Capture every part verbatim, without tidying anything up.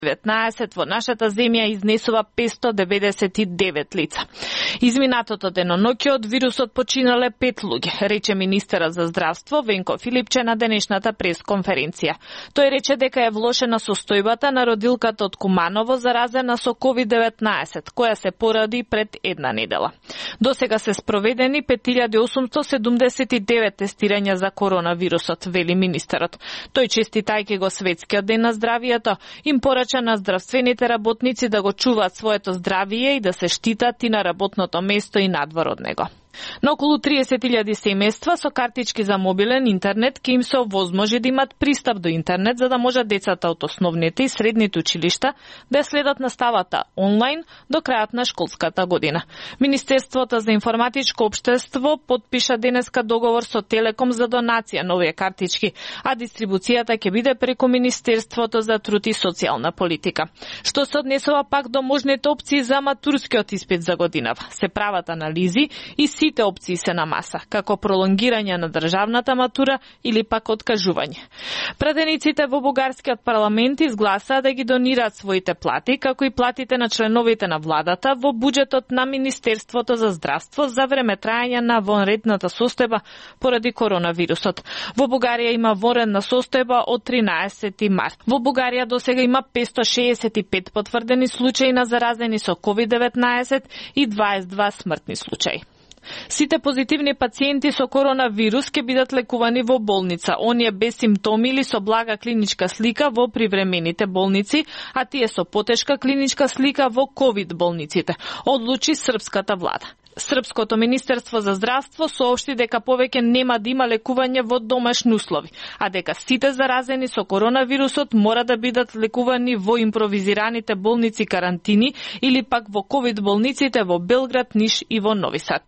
деветнаесет во нашата земја изнесува петстотини деведесет и девет лица. Изминатото деноноќе од вирусот починале пет луѓе, рече министерот за здравство Венко Филипче на денешната пресконференција. Тој рече дека е влошена состојбата на родилката од Куманово заразена со ковид деветнаесет, која се поради пред една недела. Досега се спроведени пет илјади осумстотини седумдесет и девет тестирања за коронавирусот, вели министерот. Тој честитајќи го светскиот ден на здравието, им порача на здравствените работници да го чуваат своето здравие и да се штитат и на работното место и надвор од него. На околу триесет илјади семејства со картички за мобилен интернет ќе им се овозможи да имат пристап до интернет за да можат децата од основните и средните училишта да следат наставата онлайн до крајот на школската година. Министерството за информатичко општество потпиша денеска договор со Телеком за донација на овие картички, а дистрибуцијата ќе биде преку Министерството за труд и социјална политика. Што се однесува пак до можните опции за матурскиот испит за годинава, се прават анализи и сите опции се на маса, како пролонгирање на државната матура или пак откажување. Пратениците во бугарскиот парламент изгласаа да ги донираат своите плати, како и платите на членовите на владата во буџетот на Министерството за здравство за време трајање на вонредната состојба поради коронавирусот. Во Бугарија има вонредна состојба од тринаесети март. Во Бугарија досега има петстотини шеесет и пет потврдени случаи на заразени со ковид деветнаесет и дваесет и два смртни случаи. Сите позитивни пациенти со коронавирус ќе бидат лекувани во болница, оние без симптоми или со блага клиничка слика во привремените болници, а тие со потешка клиничка слика во ковид болниците, одлучи српската влада. Српското Министерство за здравство соопшти дека повеќе нема да има лекување во домашни услови, а дека сите заразени со коронавирусот мора да бидат лекувани во импровизираните болници карантини или пак во ковид болниците во Белград, Ниш и во Нови Сад.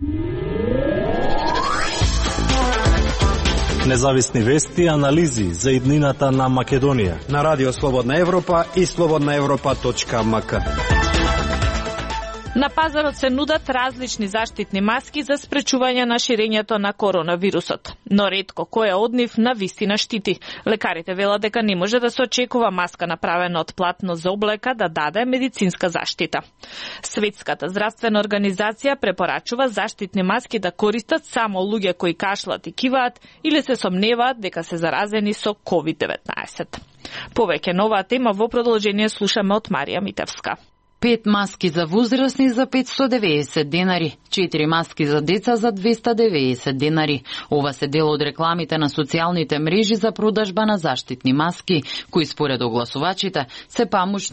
Независни вести и анализи за иднината на Македонија на Радио Слободна Европа и слободна европа точка ем ка. На пазарот се нудат различни заштитни маски за спречување на ширењето на коронавирусот, но ретко која од нив на вистина штити. Лекарите велат дека не може да се очекува маска направена од платно за облека да даде медицинска заштита. Светската здравствена организација препорачува заштитни маски да користат само луѓе кои кашлат и киваат или се сомневаат дека се заразени со ковид деветнаесет. Повеќе на оваа тема во продолжение слушаме од Марија Митевска. Пет маски за возрастни за петстотини деведесет денари, четири маски за деца за двеста деведесет денари. Ова се дел од рекламите на социјалните мрежи за продажба на заштитни маски, кои според огласувачите се памучни